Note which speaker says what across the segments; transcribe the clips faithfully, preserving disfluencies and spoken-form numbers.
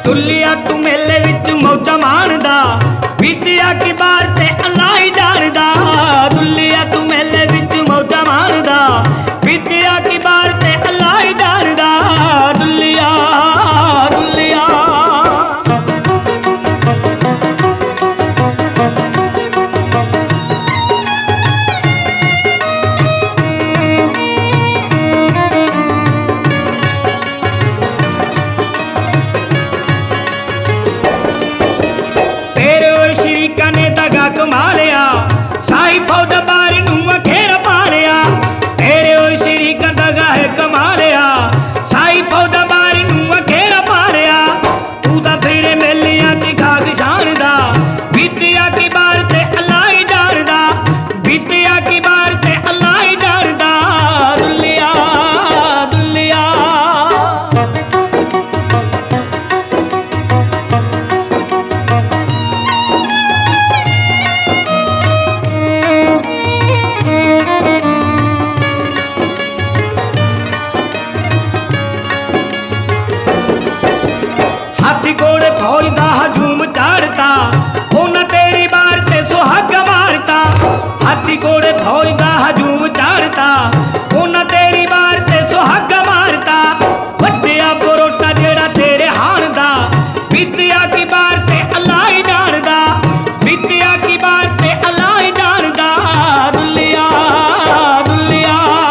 Speaker 1: दुलिया तू मेले विच मौजा माणदा, बीतिया की बार ते अल्लाह ही जानदा। दुलिया तू मेले विच मौजा माणदा, बीतिया की बार ते अल्लाह ही जानदा। दुलिया दुलिया कमालिया शाही फौज बारी नू अखेर पालिया। तेरे ओ शरीका दगा है कमालिया, शाही फौज बारी नू अखेर पालिया। तू ता फिरे मेलिया च खाक शानदा, बीतिया की बार ते अल्लाह ही जानदा। बीतिया की बार ते अल्लाह ही जानदा। दुलिया दुलिया हाथी घोड़े फौज दा हजूम चाड़ता, उन्हें तेरी बार ते सुहाग मारता। हाथी घोड़े फौज दा हजूम चाड़ता, उन्हें तेरी बार ते सुहाग मारता। वड्डिया बरोटा जेड़ा तेरे हाण दा, बीतिया की बार ते अल्लाह ही जानदा। बीतिया की बार ते अल्लाह ही जानदा। दुलिया दुलिया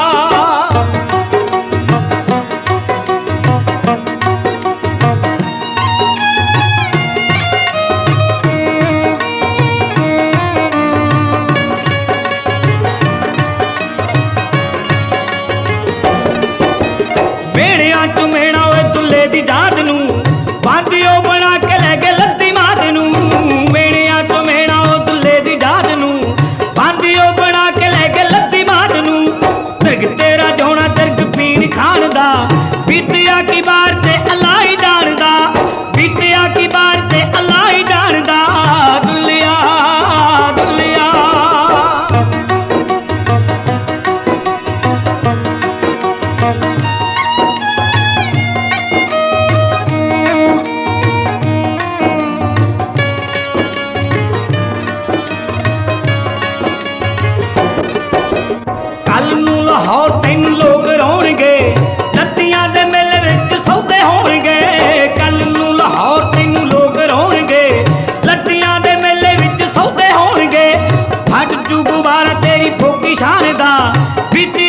Speaker 1: मेड़िया चुमेड़ा ओए दुल्ले दी जात नू, बांधियो बना के ले गए लद्दी मात नू। मेड़िया चुमेड़ा ओ दुल्ले दी जात नू, बांधियो बना के ले गए लद्दी मात नू। तिरग तेरा जोना तिरग पीन खान दा, बीतिया की बार ते अल्लाह ही जानदा। बीतिया की बार ते अल्लाह ही जानदा। दुलिया दुलिया कल नू लाहौर तैनू लोग रोणगे, लत्तियां दे मेले विच सौदे होणगे। कल नू लाहौर तैनू लोग रोणगे, लत्तियां दे मेले विच सौदे होणगे। फट जू गुबारा तेरी फोकी शान दा, बीती